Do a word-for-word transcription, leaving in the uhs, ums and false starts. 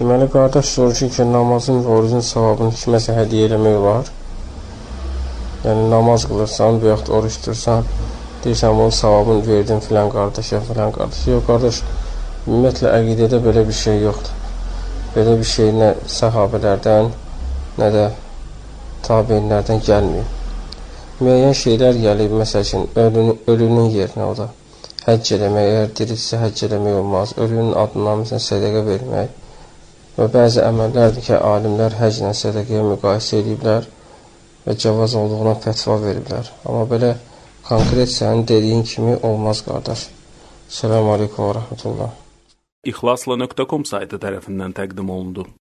Deməli, qardaş soruşur ki, namazın və orucun savabını kiməsə hədiyyə eləmək olar. Yəni, namaz qılırsan, və yaxud oruç tutursan, deyirsən, bunun savabını verdin filan qardaşa, filan qardaşa. Yox, qardaş, ümumiyyətlə, əqidədə belə bir şey yoxdur. Belə bir şey nə səhabələrdən, nə də tabeinlərdən gəlməyib. Müəyyən şeylər gəlib, məsəl üçün, ölünün, ölünün yerinə o da. Həcc eləmək, əgər dirilsə həcc eləmək olmaz. Ölünün adından, məsələn, sədəqə vermək. Və bəzi əməllərdir ki, alimlər həcclə sədəqəyə müqayisə ediblər və cavaz olduğuna fətva veriblər. Amma belə konkret sənin dediyin kimi olmaz, qardaş. Selamun Aleyküm və Rəhmətullah. İxlasla nöqtə com saytı tərəfindən təqdim olundu.